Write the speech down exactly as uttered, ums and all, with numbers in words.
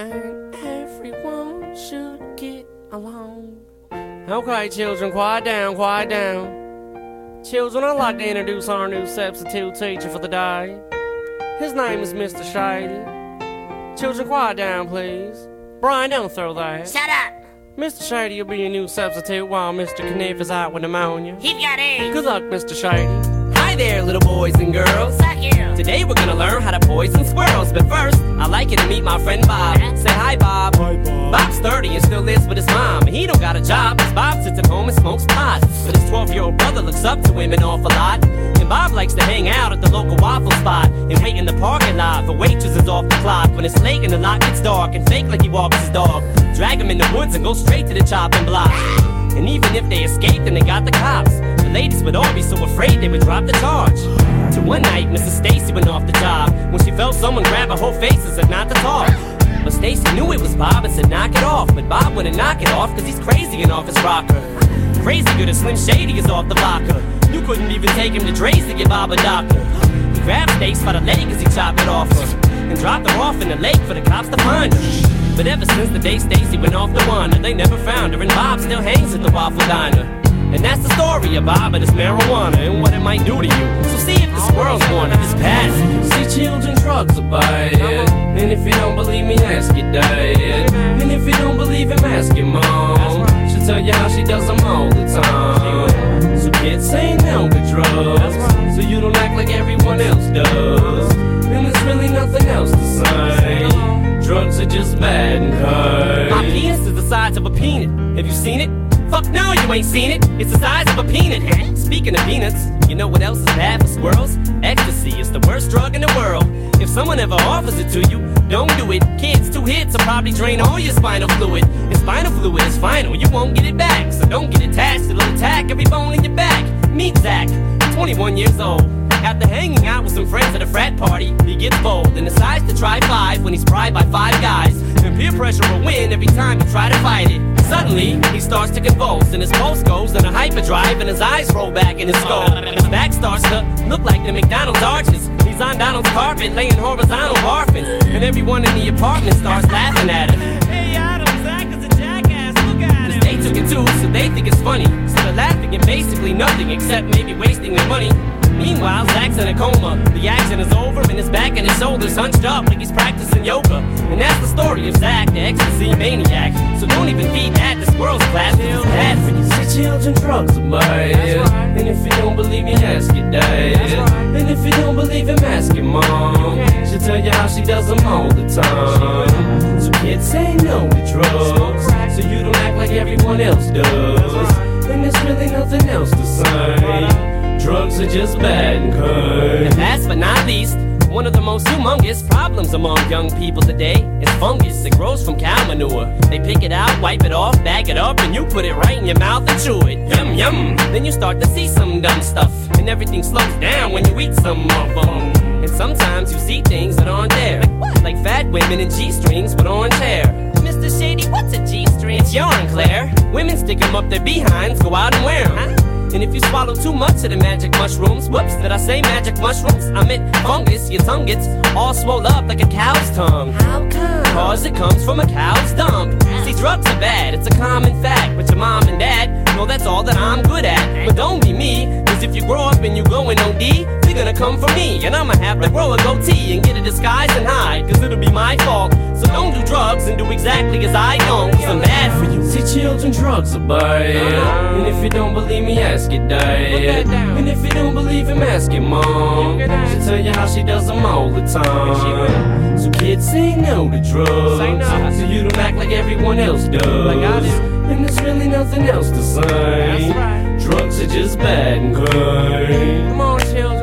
and everyone should get along. Okay, children, quiet down, quiet down. Children, I'd like to introduce our new substitute teacher for the day. His name is Mister Shady. Children, quiet down, please. Brian, don't throw that. Shut up! Mister Shady will be your new substitute while Mister Kniff is out with pneumonia. He's got AIDS. Good luck, Mister Shady. Hi there, little boys and girls. Fuck you. Today we're gonna learn how to poison squirrels. But first, I'd like you to meet my friend Bob. Say hi, Bob. Hi, Bob. Bob's thirty and still lives with his mom. He don't got a job, cause Bob sits at home and smokes pot. But his twelve-year-old brother looks up to him an awful lot. And Bob likes to hang out at the local waffle spot and wait in the parking lot for waitresses off the clock. When it's late and the lot gets dark and fake like he walks his dog. Drag him in the woods and go straight to the chopping block. And even if they escaped, then they got the cops. The ladies would all be so afraid they would drop the charge. Till one night, Missus Stacy went off the job when she felt someone grab her whole face and said not to talk. But Stacy knew it was Bob and said knock it off. But Bob wouldn't knock it off cause he's crazy and off his rocker. Crazy good as Slim Shady is off the blocker. You couldn't even take him to Dre's to get Bob a doctor. He grabbed Stace by the leg as he chopped it off her and dropped her off in the lake for the cops to find her. But ever since the day Stacy went off the wander, they never found her, and Bob still hangs at the Waffle Diner. And that's the story of Bob and his marijuana and what it might do to you. So see if the squirrel's born to this pass. See, children, drugs are bad. And if you don't believe me, ask your dad. And if you don't believe him, ask your mom. She'll tell you how she does them all the time. So kids, say no to drugs, so you don't act like everyone else does. And there's really nothing else to say. Drugs are just bad and good. My penis is the size of a peanut. Have you seen it? Fuck no, you ain't seen it. It's the size of a peanut. Speaking of peanuts, you know what else is bad for squirrels? Ecstasy is the worst drug in the world. If someone ever offers it to you, don't do it. Kids, two hits will probably drain all your spinal fluid. And spinal fluid is final, you won't get it back. So don't get attached, it'll attack every bone in your back. Meet Zach, twenty-one years old. After hanging out with some friends at a frat party, he gets bold and decides to try five when he's bribed by five guys. And peer pressure will win every time you try to fight it. Suddenly, he starts to convulse, and his pulse goes on a hyperdrive, and his eyes roll back in his skull. His back starts to look like the McDonald's arches. He's on Donald's carpet, laying horizontal barfing, and everyone in the apartment starts laughing at him. Hey, Adam, Zach is a jackass, look at him. They took it too, so they think it's funny. So they're laughing at basically nothing except maybe wasting their money. Meanwhile, Zach's in a coma. The action is over and his back and his shoulders hunched up like he's practicing yoga. And that's the story of Zach, the ecstasy maniac. So don't even feed that, the squirrel's class is bad for you. See, children, drugs are bad. And if you don't believe me, ask your dad. And if you don't believe him, ask your mom. She'll tell you how she does them all the time. So kids, say no to drugs, so you don't act like everyone else does. And there's really nothing else to say. Drugs are just bad and good. And last but not least, one of the most humongous problems among young people today is fungus that grows from cow manure. They pick it out, wipe it off, bag it up, and you put it right in your mouth and chew it. Yum, yum. Then you start to see some dumb stuff, and everything slows down when you eat some of them. And sometimes you see things that aren't there. Like what? Like fat women in G-strings with orange hair. Mister Shady, what's a G-string? It's yarn, Claire. Women stick them up their behinds, go out and wear them. Huh? And if you swallow too much of the magic mushrooms, whoops, did I say magic mushrooms? I meant fungus, your tongue gets all swole up like a cow's tongue. How come? Cause it comes from a cow's dump. See, drugs are bad, it's a common fact. But your mom and dad know that's all that I'm good at. But don't be me, cause if you grow up and you go in O D, they're gonna come for me. And I'ma have to grow a goatee and get a disguise and hide, cause it'll be my fault. So don't do drugs and do exactly as I don't, cause I'm bad for you. See, children, drugs are bad. And if you don't believe me, ask your dad. And if you don't believe him, ask your mom. She'll tell you how she does them all the time. So kids, say no to drugs, so you don't act like everyone else does. And there's really nothing else to say. Drugs are just bad and good. Come on, children.